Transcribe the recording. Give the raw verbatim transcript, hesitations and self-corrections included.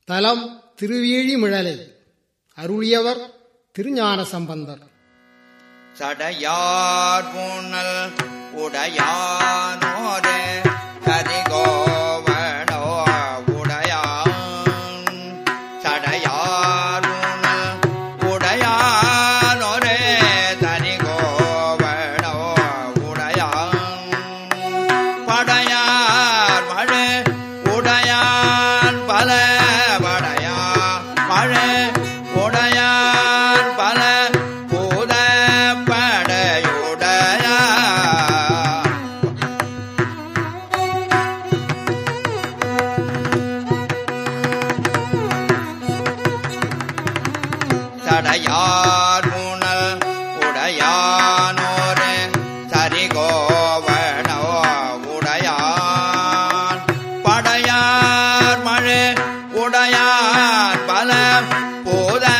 தலம் திருவேழிமிழலை. அருளியவர் திருஞான சம்பந்தர். சடையார் புனல் உடையானோரே கரிகோவனோ உடையான். சடையார் புனல் உடையானோரே கரிகோவனோ உடையான். படையார் மழை உடையான் பல படையா மழை உடையான் பல பூத படையுடையா. சடையார் புனல் உடையானோரே சரிகோவனோ உடையான். படையார் மழை உடையான் பல பூத